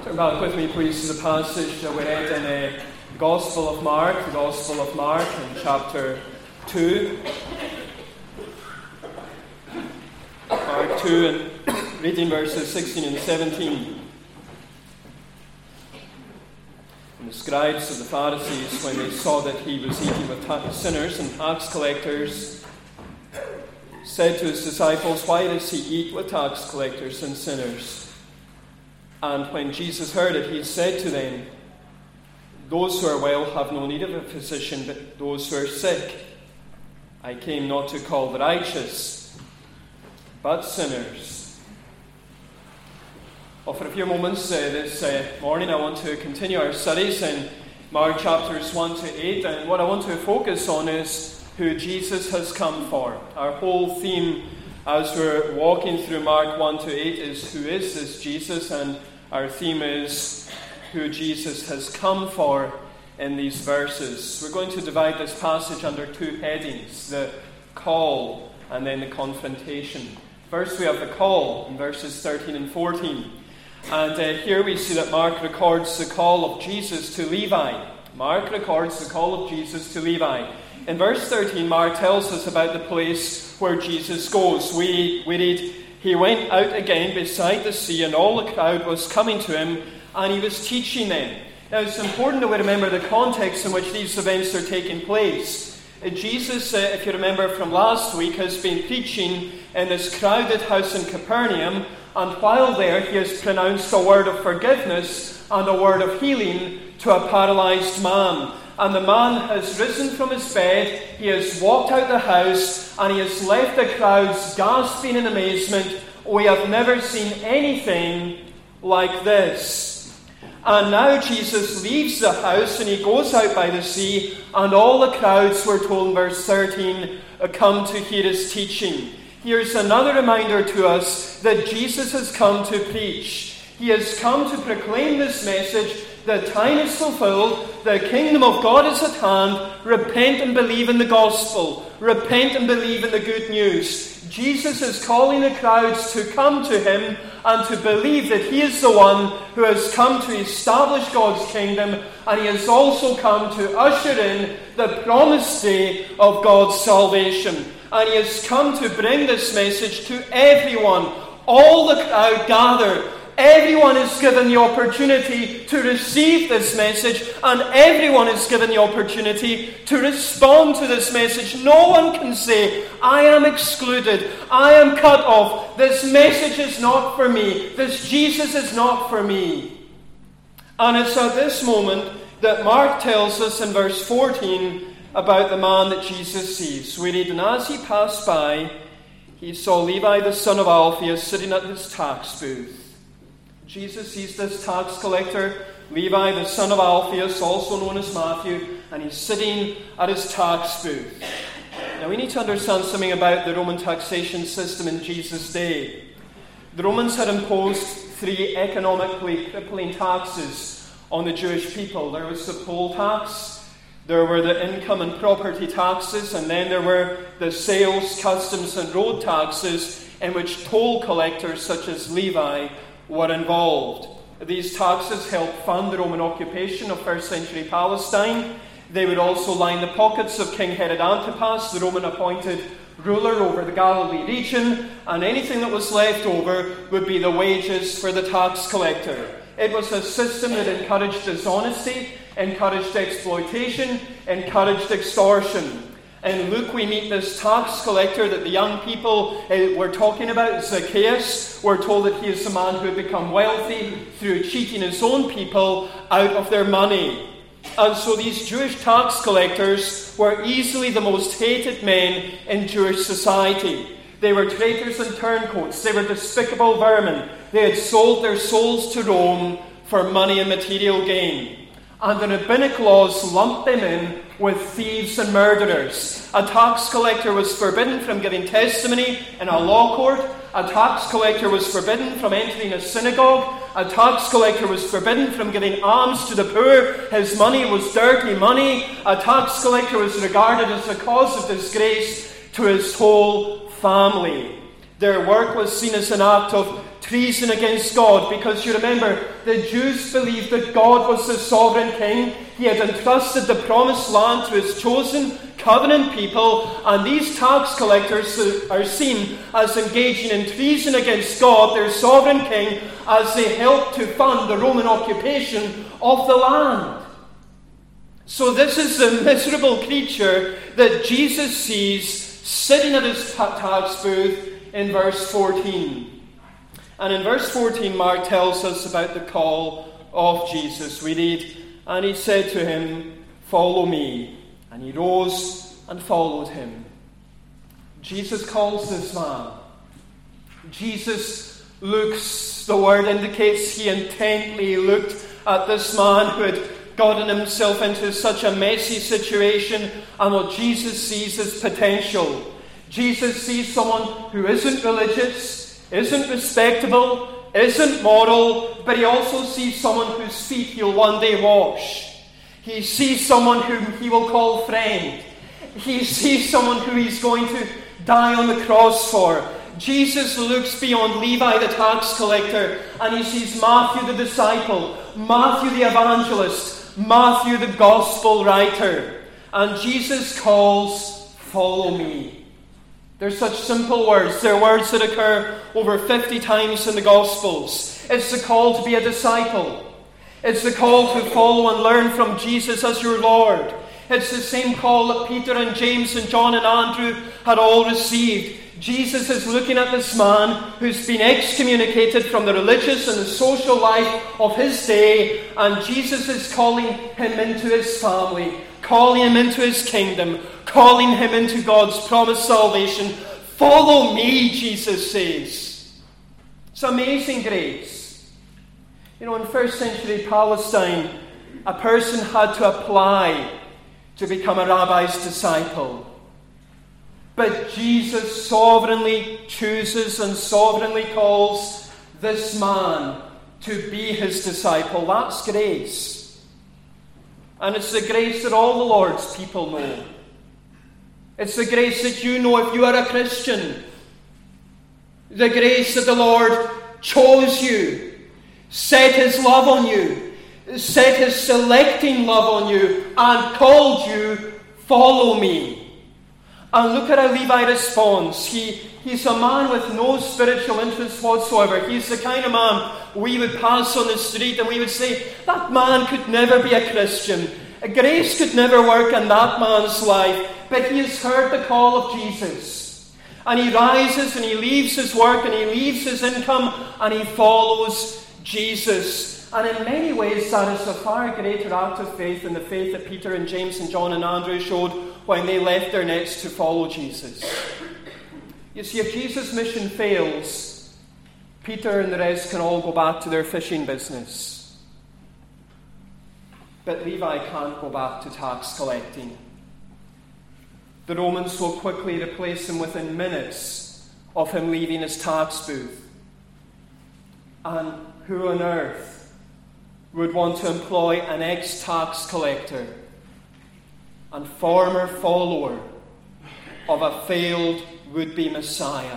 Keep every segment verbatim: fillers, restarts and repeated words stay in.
Turn back with me, please, to the passage that we read in uh, the Gospel of Mark, the Gospel of Mark in chapter two. Mark two, and reading verses sixteen and seventeen. And the scribes of the Pharisees, when they saw that he was eating with ta- sinners and tax collectors, said to his disciples, "Why does he eat with tax collectors and sinners?" And when Jesus heard it, he said to them, "Those who are well have no need of a physician, but those who are sick. I came not to call the righteous, but sinners." Well, for a few moments uh, this uh, morning, I want to continue our studies in Mark chapters one to eight, and what I want to focus on is who Jesus has come for. Our whole theme as we're walking through Mark one to eight is who is this Jesus, and our theme is who Jesus has come for in these verses. We're going to divide this passage under two headings, the call and then the confrontation. First we have the call in verses thirteen and fourteen. And uh, here we see that Mark records the call of Jesus to Levi. Mark records the call of Jesus to Levi. In verse thirteen, Mark tells us about the place where Jesus goes. We, we read, "He went out again beside the sea, and all the crowd was coming to him, and he was teaching them." Now, it's important that we remember the context in which these events are taking place. Uh, Jesus, uh, if you remember from last week, has been preaching in this crowded house in Capernaum, and while there, he has pronounced a word of forgiveness and a word of healing to a paralyzed man. And the man has risen from his bed, he has walked out the house, and he has left the crowds gasping in amazement. "We have never seen anything like this." And now Jesus leaves the house and he goes out by the sea, and all the crowds, we're told in verse thirteen, come to hear his teaching. Here's another reminder to us that Jesus has come to preach. He has come to proclaim this message. The time is fulfilled. The kingdom of God is at hand. Repent and believe in the gospel. Repent and believe in the good news. Jesus is calling the crowds to come to him and to believe that he is the one who has come to establish God's kingdom, and he has also come to usher in the promised day of God's salvation. And he has come to bring this message to everyone. All the crowd gather. Everyone is given the opportunity to receive this message, and everyone is given the opportunity to respond to this message. No one can say, "I am excluded, I am cut off, this message is not for me, this Jesus is not for me." And it's at this moment that Mark tells us in verse fourteen about the man that Jesus sees. We read, "And as he passed by, he saw Levi the son of Alphaeus sitting at his tax booth." Jesus sees this tax collector, Levi, the son of Alphaeus, also known as Matthew, and he's sitting at his tax booth. Now we need to understand something about the Roman taxation system in Jesus' day. The Romans had imposed three economically crippling taxes on the Jewish people. There was the poll tax, there were the income and property taxes, and then there were the sales, customs, and road taxes, in which toll collectors such as Levi were involved. These taxes helped fund the Roman occupation of first century Palestine. They would also line the pockets of King Herod Antipas, the Roman appointed ruler over the Galilee region, and anything that was left over would be the wages for the tax collector. It was a system that encouraged dishonesty, encouraged exploitation, encouraged extortion. In Luke, we meet this tax collector that the young people uh, were talking about, Zacchaeus. We're told that he is the man who had become wealthy through cheating his own people out of their money. And so these Jewish tax collectors were easily the most hated men in Jewish society. They were traitors and turncoats. They were despicable vermin. They had sold their souls to Rome for money and material gain. And the rabbinic laws lumped them in with thieves and murderers. A tax collector was forbidden from giving testimony in a law court. A tax collector was forbidden from entering a synagogue. A tax collector was forbidden from giving alms to the poor. His money was dirty money. A tax collector was regarded as a cause of disgrace to his whole family. Their work was seen as an act of treason against God, because you remember, the Jews believed that God was the sovereign king. He had entrusted the promised land to his chosen covenant people, and these tax collectors are seen as engaging in treason against God, their sovereign king, as they helped to fund the Roman occupation of the land. So this is the miserable creature that Jesus sees sitting at his tax booth in verse fourteen. And in verse fourteen, Mark tells us about the call of Jesus. We read, "And he said to him, 'Follow me.' And he rose and followed him." Jesus calls this man. Jesus looks, the word indicates he intently looked at this man who had gotten himself into such a messy situation, and what Jesus sees is potential. Jesus sees someone who isn't religious, isn't respectable, isn't moral, but he also sees someone whose feet he'll one day wash. He sees someone whom he will call friend. He sees someone who he's going to die on the cross for. Jesus looks beyond Levi the tax collector, and he sees Matthew the disciple, Matthew the evangelist, Matthew the gospel writer. And Jesus calls, "Follow me." They're such simple words. They're words that occur over fifty times in the Gospels. It's the call to be a disciple. It's the call to follow and learn from Jesus as your Lord. It's the same call that Peter and James and John and Andrew had all received. Jesus is looking at this man who's been excommunicated from the religious and the social life of his day, and Jesus is calling him into his family, calling him into his kingdom, calling him into God's promised salvation. "Follow me," Jesus says. It's amazing grace. You know, in first century Palestine, a person had to apply to become a rabbi's disciple. But Jesus sovereignly chooses and sovereignly calls this man to be his disciple. That's grace. And it's the grace that all the Lord's people know. It's the grace that you know if you are a Christian. The grace that the Lord chose you, set his love on you, set his selecting love on you, and called you, "Follow me." And look at how Levi responds. He, he's a man with no spiritual interest whatsoever. He's the kind of man we would pass on the street and we would say, that man could never be a Christian. Grace could never work in that man's life. But he has heard the call of Jesus. And he rises and he leaves his work and he leaves his income and he follows Jesus. And in many ways that is a far greater act of faith than the faith that Peter and James and John and Andrew showed when they left their nets to follow Jesus. You see, if Jesus' mission fails, Peter and the rest can all go back to their fishing business. But Levi can't go back to tax collecting. The Romans will quickly replace him within minutes of him leaving his tax booth. And who on earth would want to employ an ex-tax collector and former follower of a failed would-be Messiah?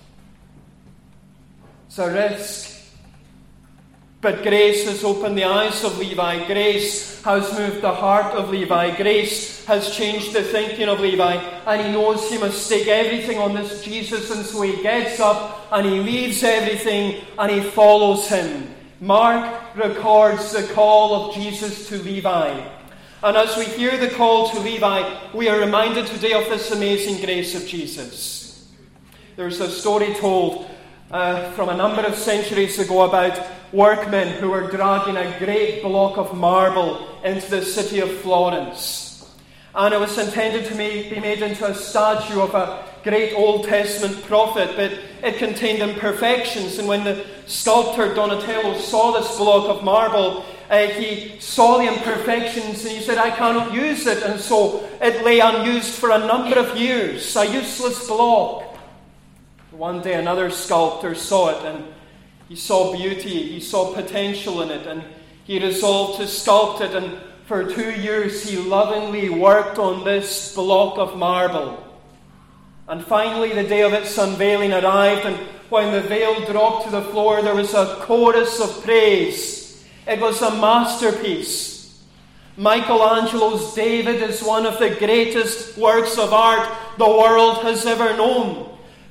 It's a risk. But grace has opened the eyes of Levi. Grace has moved the heart of Levi. Grace has changed the thinking of Levi. And he knows he must stake everything on this Jesus. And so he gets up and he leaves everything and he follows him. Mark records the call of Jesus to Levi. And as we hear the call to Levi, we are reminded today of this amazing grace of Jesus. There's a story told uh, from a number of centuries ago about workmen who were dragging a great block of marble into the city of Florence. And it was intended to be made into a statue of a great Old Testament prophet, but it contained imperfections. And when the sculptor Donatello saw this block of marble, uh, he saw the imperfections and he said, "I cannot use it." And so it lay unused for a number of years, a useless block. One day another sculptor saw it and he saw beauty, he saw potential in it, and he resolved to sculpt it. And for two years he lovingly worked on this block of marble. And finally, the day of its unveiling arrived, and when the veil dropped to the floor, there was a chorus of praise. It was a masterpiece. Michelangelo's David is one of the greatest works of art the world has ever known.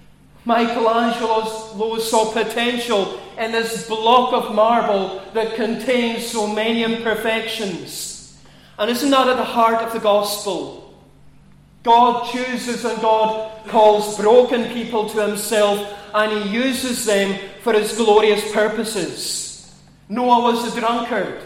Michelangelo saw potential in this block of marble that contains so many imperfections. And isn't that at the heart of the gospel? God chooses and God calls broken people to himself, and he uses them for his glorious purposes. Noah was a drunkard.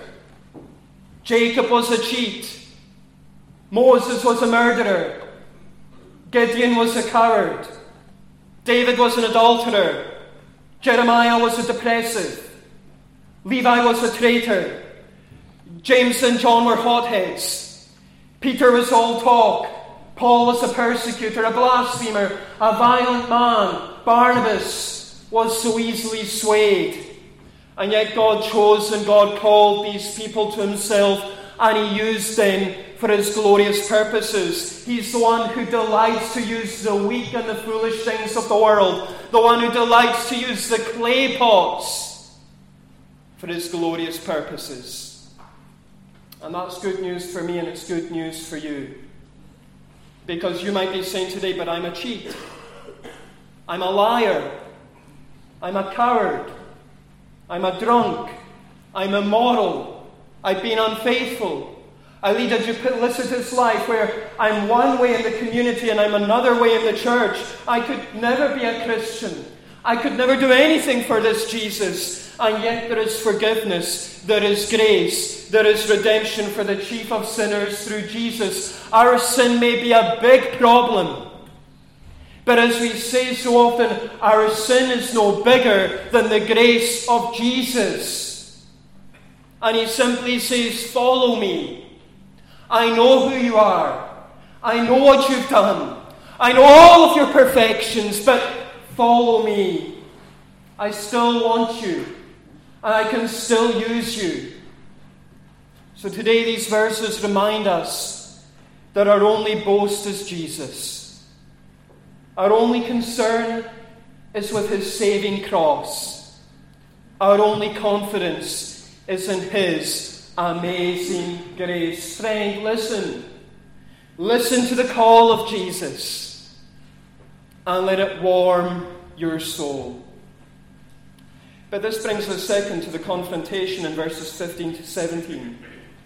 Jacob was a cheat. Moses was a murderer. Gideon was a coward. David was an adulterer. Jeremiah was a depressive. Levi was a traitor. James and John were hotheads. Peter was all talk. Paul was a persecutor, a blasphemer, a violent man. Barnabas was so easily swayed. And yet God chose and God called these people to himself, and he used them for his glorious purposes. He's the one who delights to use the weak and the foolish things of the world. The one who delights to use the clay pots for his glorious purposes. And that's good news for me, and it's good news for you. Because you might be saying today, but I'm a cheat. I'm a liar. I'm a coward. I'm a drunk. I'm immoral. I've been unfaithful. I lead a duplicitous life where I'm one way in the community and I'm another way in the church. I could never be a Christian. I could never do anything for this Jesus. And yet there is forgiveness. There is grace. There is redemption for the chief of sinners through Jesus. Our sin may be a big problem. But as we say so often, our sin is no bigger than the grace of Jesus. And he simply says, follow me. I know who you are. I know what you've done. I know all of your perfections, but follow me. I still want you. And I can still use you. So today these verses remind us that our only boast is Jesus. Our only concern is with his saving cross. Our only confidence is in his amazing grace. Friend, listen. Listen to the call of Jesus and let it warm your soul. But this brings us second to the confrontation in verses fifteen to seventeen.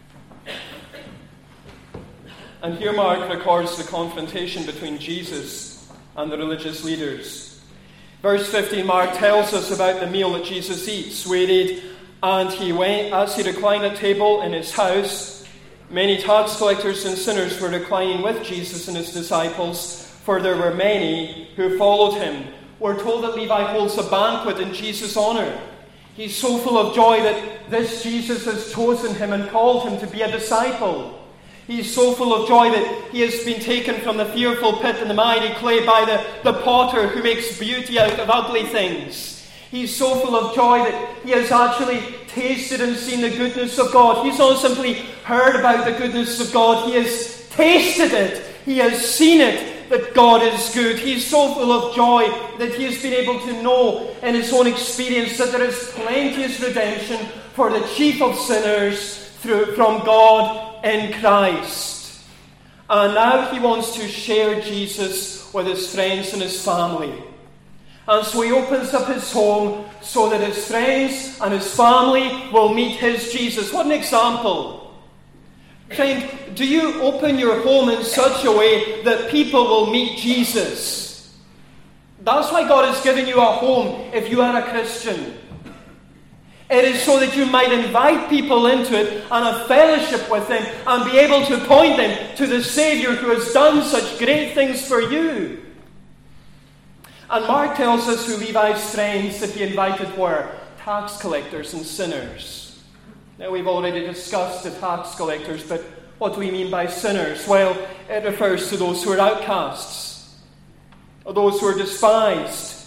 And here Mark records the confrontation between Jesus and the religious leaders. Verse fifteen, Mark tells us about the meal that Jesus eats. We read, and he went, as he reclined at table in his house, many tax collectors and sinners were reclining with Jesus and his disciples, for there were many who followed him. We're told that Levi holds a banquet in Jesus' honor. He's so full of joy that this Jesus has chosen him and called him to be a disciple. He's so full of joy that he has been taken from the fearful pit and the miry clay by the, the potter who makes beauty out of ugly things. He's so full of joy that he has actually tasted and seen the goodness of God. He's not simply heard about the goodness of God. He has tasted it. He has seen it, that God is good. He's so full of joy that he has been able to know in his own experience that there is plenteous redemption for the chief of sinners through, from God in Christ. And now he wants to share Jesus with his friends and his family. And so he opens up his home so that his friends and his family will meet his Jesus. What an example. Friend, do you open your home in such a way that people will meet Jesus? That's why God has given you a home if you are a Christian. It is so that you might invite people into it and have fellowship with them and be able to point them to the Saviour who has done such great things for you. And Mark tells us who Levi's friends that he invited were tax collectors and sinners. Now, we've already discussed the tax collectors, but what do we mean by sinners? Well, it refers to those who are outcasts, those who are despised,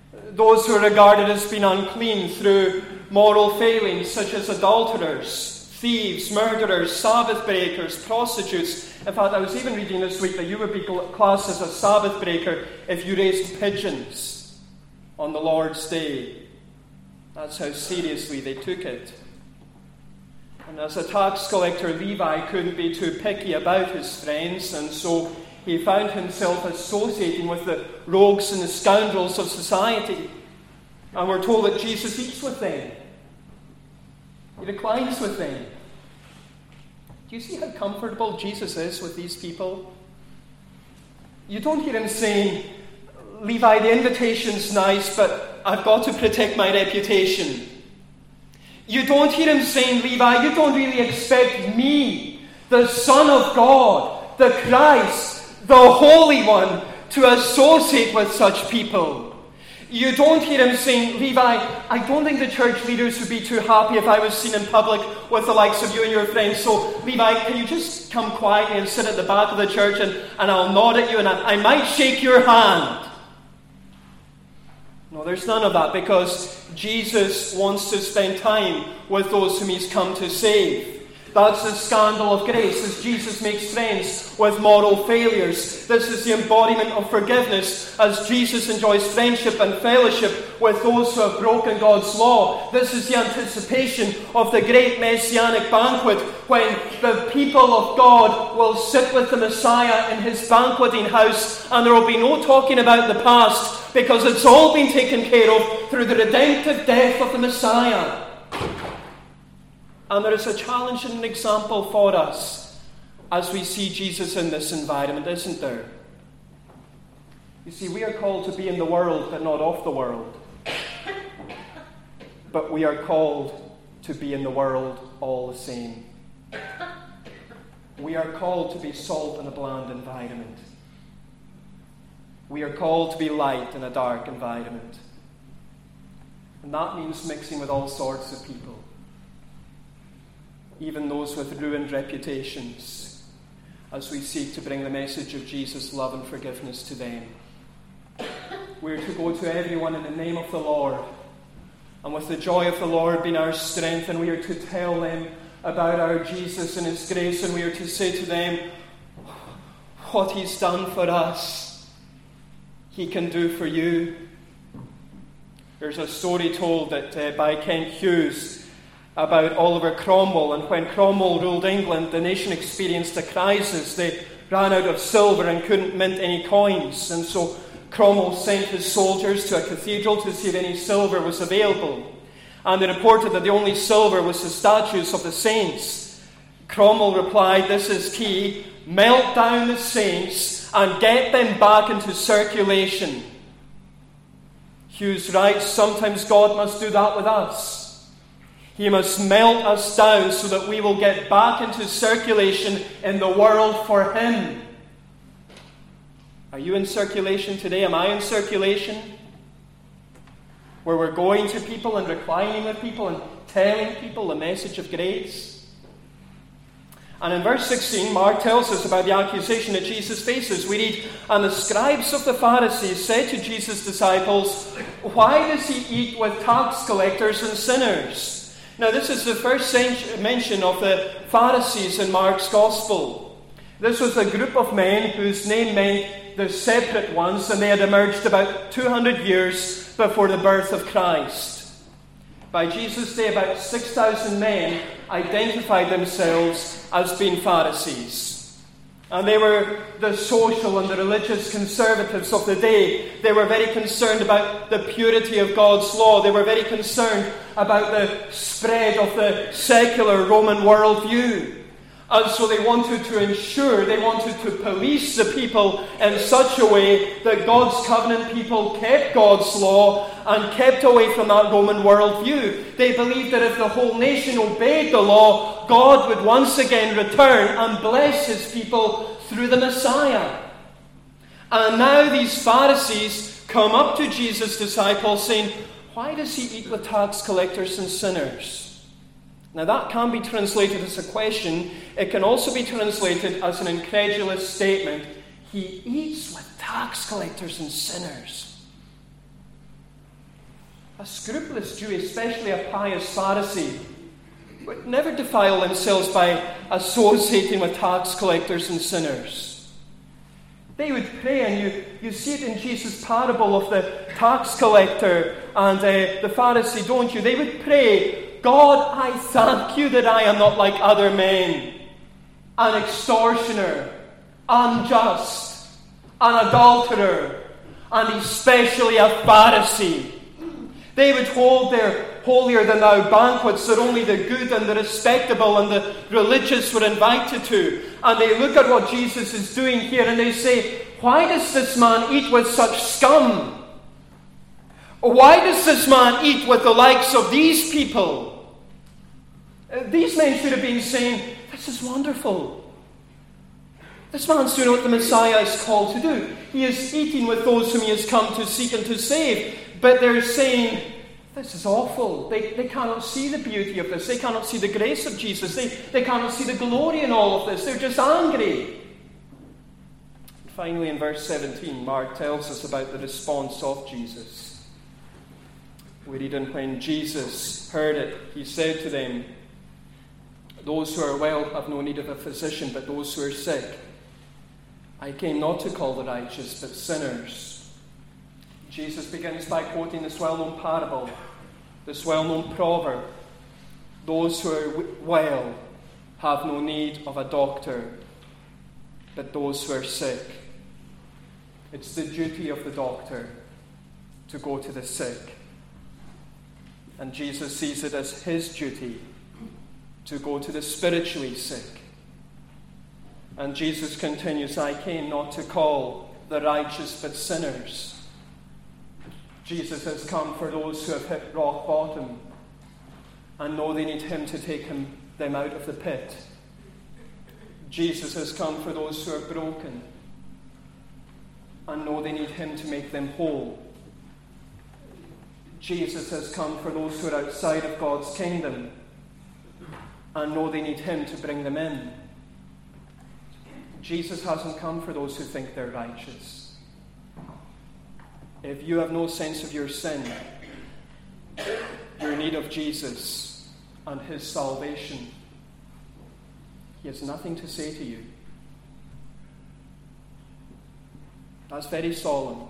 those who are regarded as being unclean through moral failings such as adulterers, thieves, murderers, Sabbath breakers, prostitutes. In fact, I was even reading this week that you would be classed as a Sabbath breaker if you raised pigeons on the Lord's Day. That's how seriously they took it. And as a tax collector, Levi couldn't be too picky about his friends, and so he found himself associating with the rogues and the scoundrels of society. And we're told that Jesus eats with them. He reclines with them. Do you see how comfortable Jesus is with these people? You don't hear him saying, Levi, the invitation's nice, but I've got to protect my reputation. You don't hear him saying, Levi, you don't really expect me, the Son of God, the Christ, the Holy One, to associate with such people. You don't hear him saying, Levi, I don't think the church leaders would be too happy if I was seen in public with the likes of you and your friends. So, Levi, can you just come quietly and sit at the back of the church and, and I'll nod at you and I, I might shake your hand. No, there's none of that, because Jesus wants to spend time with those whom he's come to save. That's the scandal of grace, as Jesus makes friends with moral failures. This is the embodiment of forgiveness, as Jesus enjoys friendship and fellowship with those who have broken God's law. This is the anticipation of the great messianic banquet, when the people of God will sit with the Messiah in his banqueting house, and there will be no talking about the past, because it's all been taken care of through the redemptive death of the Messiah. And there is a challenge and an example for us as we see Jesus in this environment, isn't there? You see, we are called to be in the world, but not of the world. But we are called to be in the world all the same. We are called to be salt in a bland environment. We are called to be light in a dark environment. And that means mixing with all sorts of people, even those with ruined reputations, as we seek to bring the message of Jesus' love and forgiveness to them. We're to go to everyone in the name of the Lord, and with the joy of the Lord being our strength, and we are to tell them about our Jesus and his grace, and we are to say to them what he's done for us, he can do for you. There's a story told that uh, by Kent Hughes about Oliver Cromwell, and when Cromwell ruled England, the nation experienced a crisis. They ran out of silver and couldn't mint any coins, and so Cromwell sent his soldiers to a cathedral to see if any silver was available, and they reported that the only silver was the statues of the saints. Cromwell replied, "This is key, melt down the saints and get them back into circulation." Hughes writes, sometimes God must do that with us. He must melt us down so that we will get back into circulation in the world for him. Are you in circulation today? Am I in circulation? Where we're going to people and reclining with people and telling people the message of grace? And in verse sixteen, Mark tells us about the accusation that Jesus faces. We read, "And the scribes of the Pharisees said to Jesus' disciples, 'Why does he eat with tax collectors and sinners?'" Now, this is the first mention of the Pharisees in Mark's Gospel. This was a group of men whose name meant the separate ones, and they had emerged about two hundred years before the birth of Christ. By Jesus' day, about six thousand men identified themselves as being Pharisees. And they were the social and the religious conservatives of the day. They were very concerned about the purity of God's law. They were very concerned about the spread of the secular Roman worldview. And so they wanted to ensure, they wanted to police the people in such a way that God's covenant people kept God's law and kept away from that Roman worldview. They believed that if the whole nation obeyed the law, God would once again return and bless his people through the Messiah. And now these Pharisees come up to Jesus' disciples saying, "Why does he eat with tax collectors and sinners?" Now that can be translated as a question. It can also be translated as an incredulous statement. He eats with tax collectors and sinners. A scrupulous Jew, especially a pious Pharisee, would never defile themselves by associating with tax collectors and sinners. They would pray, and you, you see it in Jesus' parable of the tax collector and uh, the Pharisee, don't you? They would pray, God, I thank you that I am not like other men, an extortioner, unjust, an adulterer, and especially a Pharisee. They would hold their holier-than-thou banquets that only the good and the respectable and the religious were invited to. And they look at what Jesus is doing here and they say, why does this man eat with such scum? Why does this man eat with the likes of these people? These men should have been saying, this is wonderful. This man's doing what the Messiah is called to do. He is eating with those whom he has come to seek and to save. But they're saying, this is awful. They, they cannot see the beauty of this. They cannot see the grace of Jesus. They, they cannot see the glory in all of this. They're just angry. Finally, in verse seventeen, Mark tells us about the response of Jesus. We read, and when Jesus heard it, he said to them, those who are well have no need of a physician, but those who are sick. I came not to call the righteous, but sinners. Jesus begins by quoting this well-known parable, this well-known proverb. Those who are well have no need of a doctor, but those who are sick. It's the duty of the doctor to go to the sick. And Jesus sees it as his duty to go to the spiritually sick. And Jesus continues, I came not to call the righteous but sinners. Jesus has come for those who have hit rock bottom and know they need him to take him, them out of the pit. Jesus has come for those who are broken and know they need him to make them whole. Jesus has come for those who are outside of God's kingdom and know they need him to bring them in. Jesus hasn't come for those who think they're righteous. If you have no sense of your sin, your need of Jesus and his salvation, he has nothing to say to you. That's very solemn.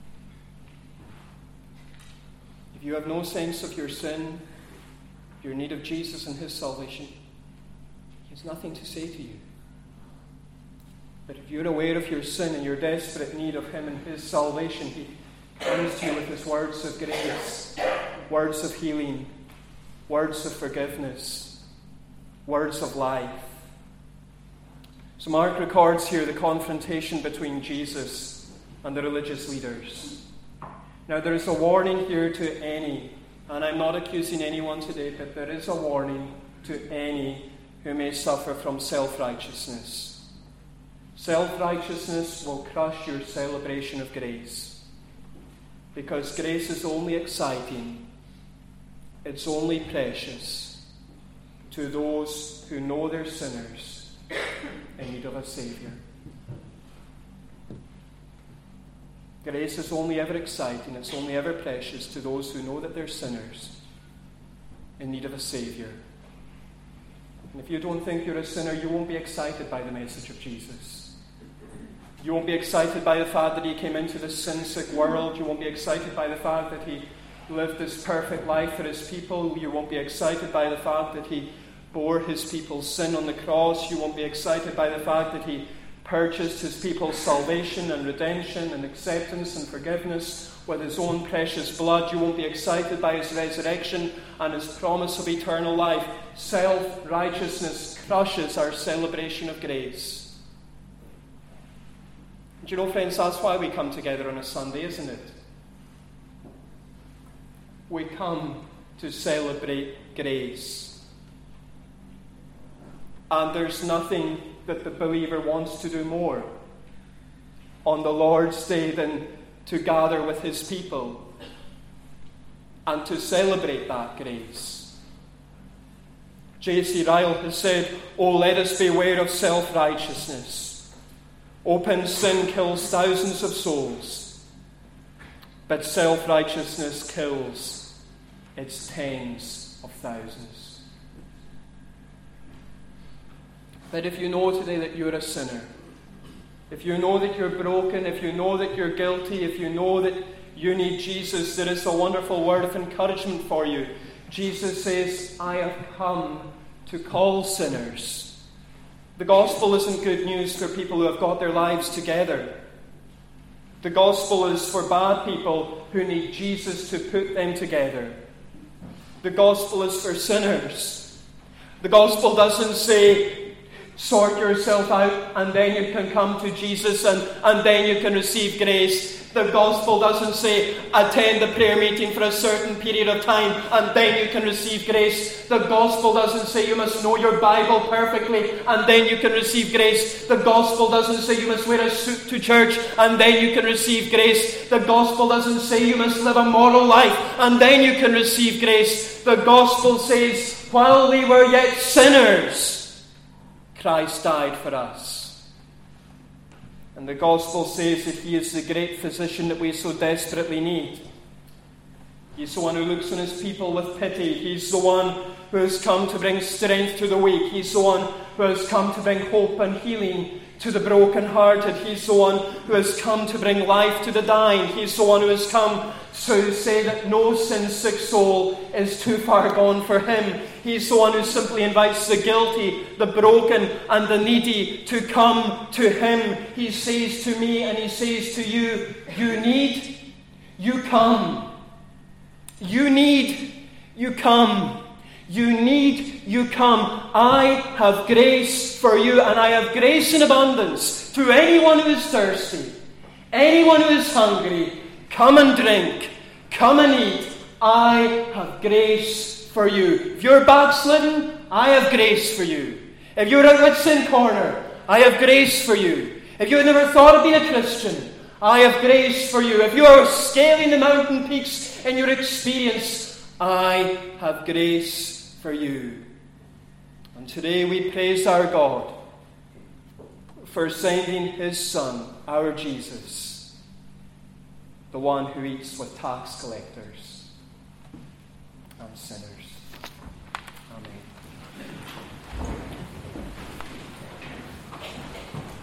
If you have no sense of your sin, your need of Jesus and his salvation, he has nothing to say to you. But if you're aware of your sin and your desperate need of him and his salvation, he comes to you with his words of grace, words of healing, words of forgiveness, words of life. So Mark records here the confrontation between Jesus and the religious leaders. Now there is a warning here to any, and I'm not accusing anyone today, but there is a warning to any who may suffer from self-righteousness. Self-righteousness will crush your celebration of grace, because grace is only exciting, it's only precious to those who know they're sinners in need of a Saviour. Grace is only ever exciting, it's only ever precious to those who know that they're sinners in need of a Saviour. And if you don't think you're a sinner, you won't be excited by the message of Jesus. You won't be excited by the fact that he came into this sin-sick world. You won't be excited by the fact that he lived this perfect life for his people. You won't be excited by the fact that he bore his people's sin on the cross. You won't be excited by the fact that he purchased his people's salvation and redemption and acceptance and forgiveness with his own precious blood. You won't be excited by his resurrection and his promise of eternal life. Self-righteousness crushes our celebration of grace. Do you know, friends, that's why we come together on a Sunday, isn't it? We come to celebrate grace. And there's nothing that the believer wants to do more on the Lord's Day than to gather with his people and to celebrate that grace. J C Ryle has said, "Oh, let us beware of self-righteousness. Open sin kills thousands of souls, but self-righteousness kills its tens of thousands." That if you know today that you're a sinner, if you know that you're broken, if you know that you're guilty, if you know that you need Jesus, there is a wonderful word of encouragement for you. Jesus says, I have come to call sinners. The gospel isn't good news for people who have got their lives together. The gospel is for bad people who need Jesus to put them together. The gospel is for sinners. The gospel doesn't say, sort yourself out and then you can come to Jesus and, and then you can receive grace. The gospel doesn't say, attend the prayer meeting for a certain period of time and then you can receive grace. The gospel doesn't say you must know your Bible perfectly and then you can receive grace. The gospel doesn't say you must wear a suit to church and then you can receive grace. The gospel doesn't say you must live a moral life and then you can receive grace. The gospel says, while we were yet sinners, Christ died for us. And the gospel says that he is the great physician that we so desperately need. He's the one who looks on his people with pity. He's the one who has come to bring strength to the weak. He's the one who has come to bring hope and healing to the brokenhearted. He's the one who has come to bring life to the dying. He's the one who has come to say that no sin-sick soul is too far gone for him. He's the one who simply invites the guilty, the broken, and the needy to come to him. He says to me and he says to you, you need, you come. You need, you come. You need, you come. I have grace for you, and I have grace in abundance to anyone who is thirsty, anyone who is hungry. Come and drink. Come and eat. I have grace for you. If you're backslidden, I have grace for you. If you're at wit's end corner, I have grace for you. If you've never thought of being a Christian, I have grace for you. If you are scaling the mountain peaks in your experience, I have grace for you. And today we praise our God for sending his Son, our Jesus, the one who eats with tax collectors and sinners. Amen.